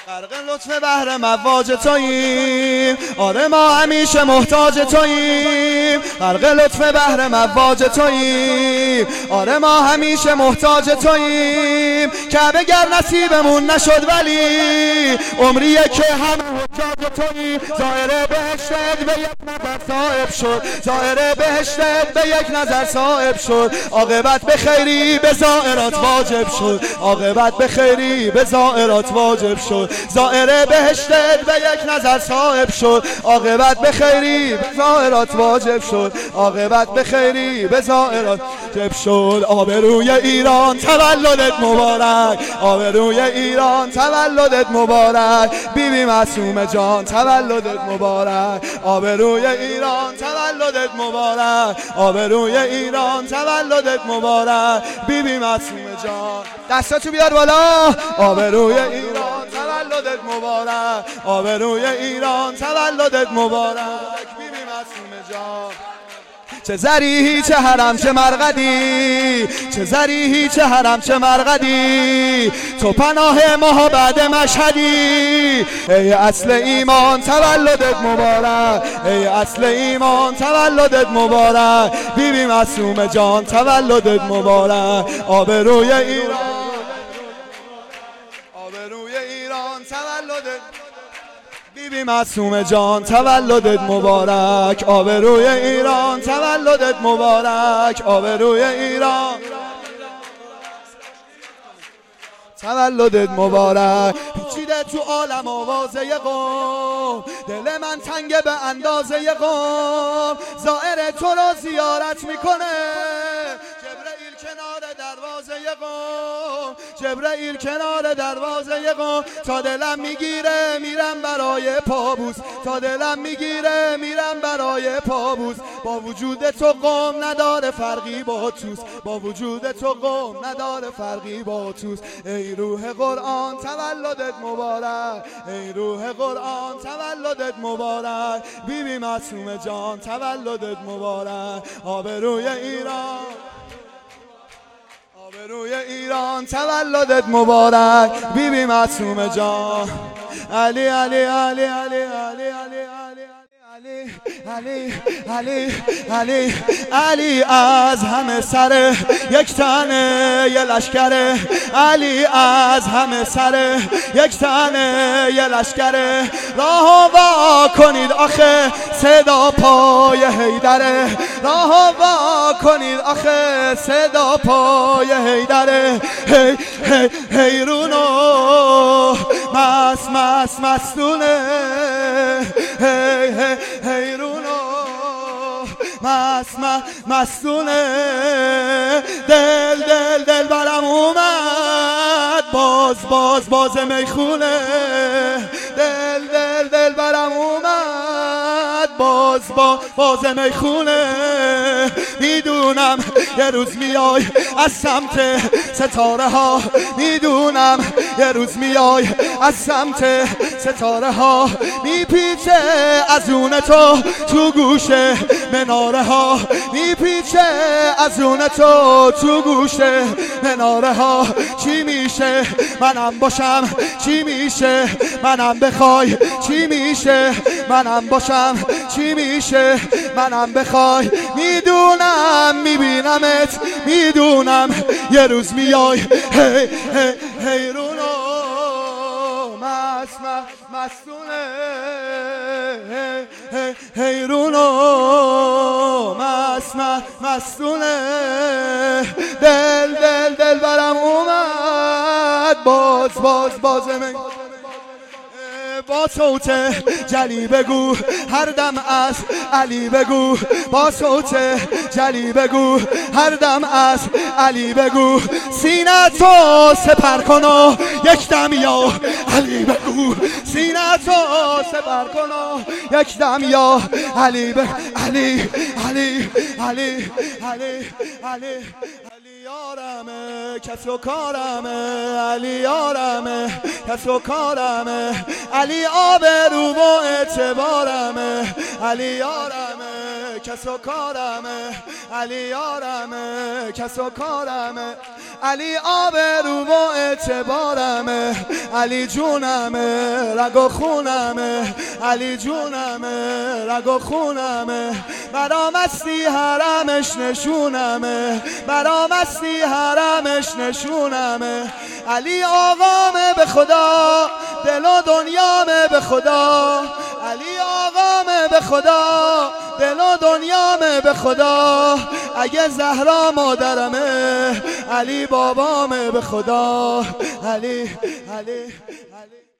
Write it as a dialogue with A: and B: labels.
A: غرق لطف بحر مواج توییم، آره ما همیشه محتاج توییم. غرق لطف بحر مواج توییم، آره ما همیشه محتاج توییم. کعبه گر نصیبمون نشد ولی عمریه که همه حجاج توییم. زائر بهشتت به یک نظر صاحب شد، زائر بهشتت به یک نظر صاحب شد. عاقبت به خیری به زائرات واجب شد، عاقبت به خیری به زائرات واجب شد. زائر بهشتت به یک نظر صاحب شد، عاقبت به خیری به زائرات واجب شد، عاقبت به خیری به زائرات واجب شد. آبروی ایران تولدت مبارک، آبروی ایران تولدت مبارک. بیبی معصومه جان تولدت مبارک، آبروی ایران تولدت مبارک، آبروی ایران تولدت مبارک. بیبی معصومه جان دستاتو بیار بالا. آبروی ایران تولدت مبارک، آبروی ایران تولدت مبارک. بیبی معصومه جان چه زریحی چه حرم چه مرقدی، چه زریحی چه حرم چه مرقدی. تو پناه ما بعد مشهدی. ای اصل ایمان تولدت مبارک، ای اصل ایمان تولدت مبارک. بیبی معصومه جان تولدت مبارک. آبروی ایران، آبروی ایران تولدت. بیبی معصومه جان تولدت مبارک، آبروی ایران تولدت مبارک. آبروی ایران تولدت مبارک. پیچیده تو عالم آوازه قوم، دل من تنگه به اندازه قوم. زائر تو رو زیارت میکنه جبرئیل کنار دروازه قوم، جبرئیل کنار دروازه قوم. تا دلم میگیره میرم برای پابوس، تا دلم میگیره میرم برای پابوس. با وجود تو قوم نداره فرقی با توس، با وجود تو قوم نداره فرقی با توس. ای روح قرآن تولدت مبارک، ای روح قرآن تولدت مبارک. بیبی معصومه جان تولدت مبارک. آبروی ایران، آبروی ایران تولدت مبارک. بیبی معصومه جان علی علی علی علی علی علی علی علی علی علی از همه سر یک تنه یه لشکره. علی از همه سر یک تنه یه لشکره. راهو وا کنید آخه صدا پای حیدره، راهو وا کنید آخه صدا پای حیدره. هی هی حیرونو مست مست مستونه، هی هی حیرونو مست مستونه. دل دل دل برم اومد باز باز باز میخونه. دل دل دل برم اومد باز باز میخونه. میدونم یه روز میای از سمت ستاره ها، میدونم یه روز میای از سمت ستاره ها. میپیچه از اون تو تو گوشه مناره ها، میپیچه از اون تو تو گوشه مناره ها. چی میشه منم باشم، چی میشه منم بخوای، چی میشه منم باشم، چی میشه منم بخوای. میدونم میبینمت، میدونم یه روز میای. هی هی حیرونو مست مستونه، هی هی حیرونو مست مستونه. دل دل دل برم اومد باز باز باز من. با صوت جلی بگو هر دم از علی بگو، با صوت جلی بگو هر دم از علی بگو. سینه تو سپر کن و یک دم یا علی بگو، سینه تو سپر کن و یک دم یا علی بگو. علی علی علی علی علی علی یارمه کس و کارمه، علی یارمه کس و کارمه. علی آبرو و اعتبارمه، علی یارمه کس و کارمه، علی یارمه کس و کارمه، علی آبرو و اعتبارمه، علی جونمه رگ و خونمه، علی جونمه رگ و خونمه، برامستی حرمش نشونمه، برامستی حرمش نشونمه، علی آقامه به خدا، دل و دنیامه به خدا، علی آقامه به خدا، دل و دنیامه به خدا، اگه زهرا مادرمه، علی بابامه به خدا، علی